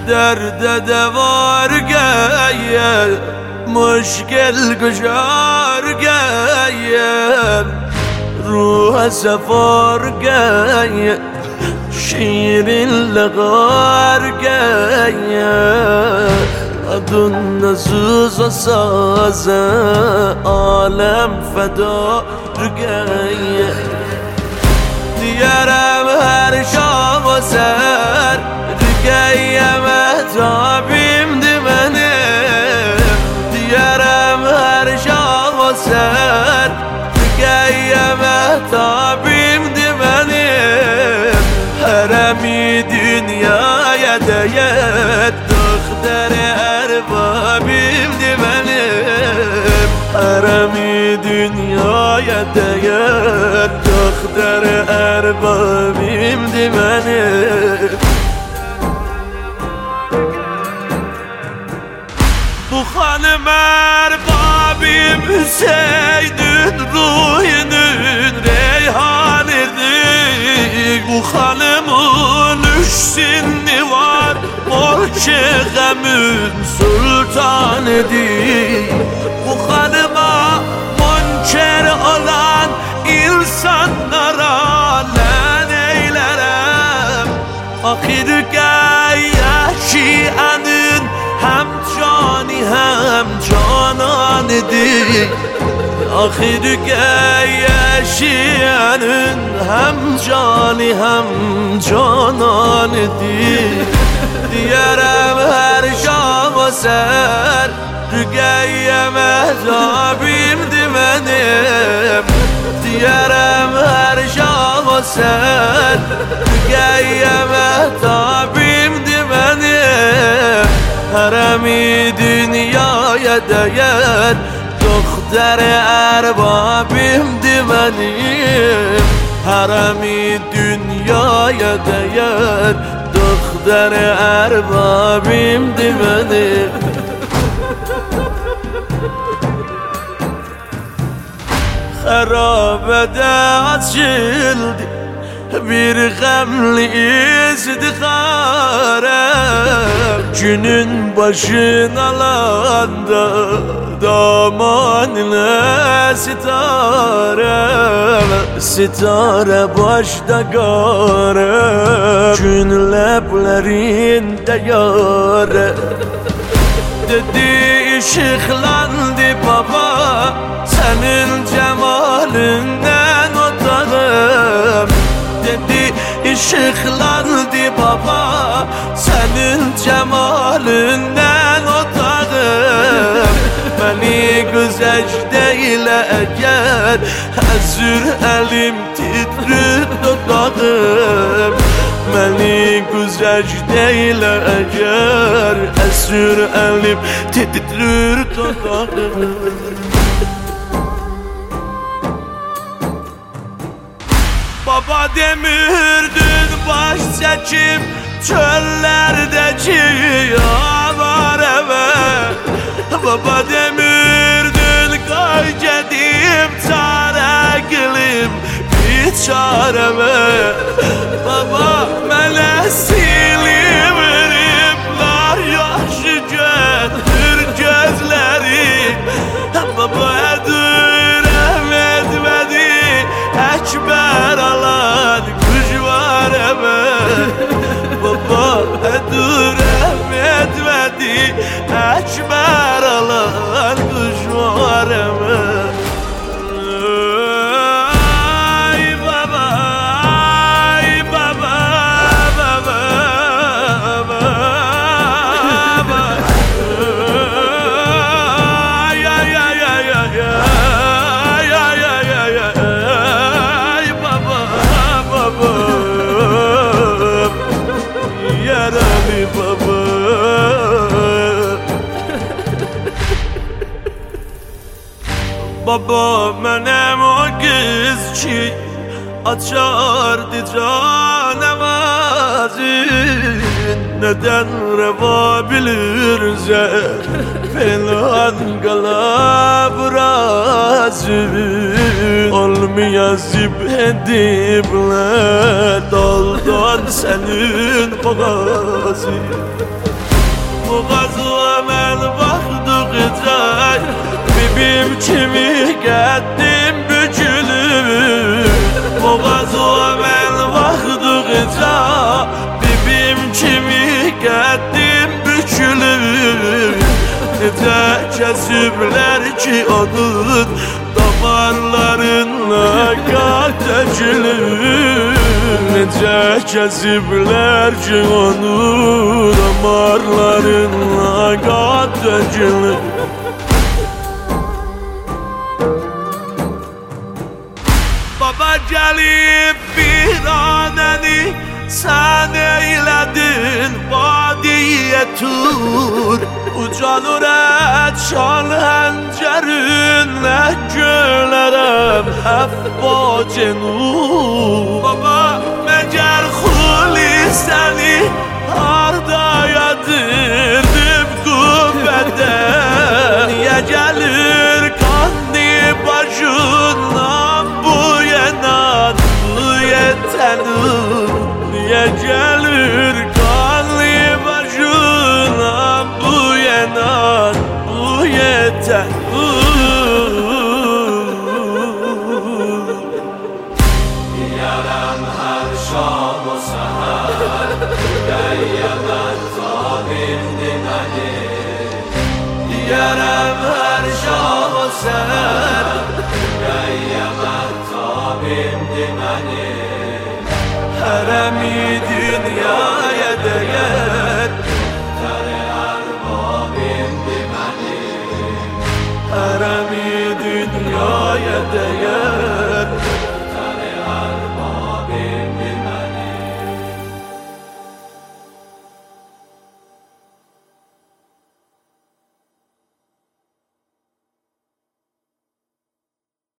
derde de var gel, müşkil gücar gel, ruha sefer gel, şiirin legar gel. Adın nazıza saze, alem fedar gel. Diyerem her şahı ser, rügeye mehtabimdi benim. Diyerem her şahı ser, rügeye mehtabimdi benim. Haremi dünyaya değer, dıkdere erbabimdi benim. Haremi dünyaya değer, dıkdere erbabimdi benim. Bu hanım erbabim Hüseyin'in ruhunun reyhanıdır. Bu hanımın üç sinni var, o şeğemin sultanıdır. Bu hanıma monçer olan insanlara len eylerem. Ahirge yaşayanın hem cani hem cananıdır. Ahirge yaşayanın hem cani hem cananıdır. Diyerem her şahı ser, rügeye mehtabimdi benim. Diyerem her şahı ser, rügeye mehtabimdi benim. Haremi dünyaya değer, dıkdere erbabimdi benim. Haremi dünyaya değer, dıkdere erbabimdi benim. Harabede açıldı bir gamli izdihare. Günün başın alanda damanla sitare. Sitare başta gare, gün leplerinde yare. Dedi ışıklandı baba, senin cemalinden otağım. Dedi ışıklandı baba, senin cemalinden otağım. Beni güzecde ile eğer, hazır elim titrir dudağım. Beni güzecde ile eğer, hazır elim titrir dudağım. Baba demirdin baş seçip çöllerdeki avareme. Baba demirdin kay gedim çare gülüm bir çareme. Baba mene silim riplar yaşı götür gözleri. Baba edürem etmedi ekber alan kuş var eme. Baba edürem etmedi ekber alan kuş var eme. Baba menem o kız ki açardı can namazı. Neden reva bilirse Pelhan kala burazı. Olmuyor yazıp edibler daldan senin boğazı. Boğazıma mən baxdıqca bibim kimi qəddim bükülür. Boğazıma mən baxdıqca bibim kimi qəddim bükülür. Necə kəsiblər ki onun damarlarına qan tökülür. Necə kəsiblər ki onun damarlarına qan tökülür. Baba gəlib bir anəni sən eylədin vadiyə tur. Ucalır çal həncərinlə gölərəm həffacenu. Baba məgər xuli səni harda yadirdim qüvvədə. Niyə gəlir qanlı başından bu yenan bu yetənur. Niyə gəlir qanlı başından bu yenan bu yetənur. Yarəm hər şam o səhər Qəyyəmət tabimdi məni. Yarəm hər şam o səhər Qəyyəmət tabimdi məni. Hərəmi dünyaya dəyər Təri ərbabimdi məni. Hərəmi dünyaya dəyər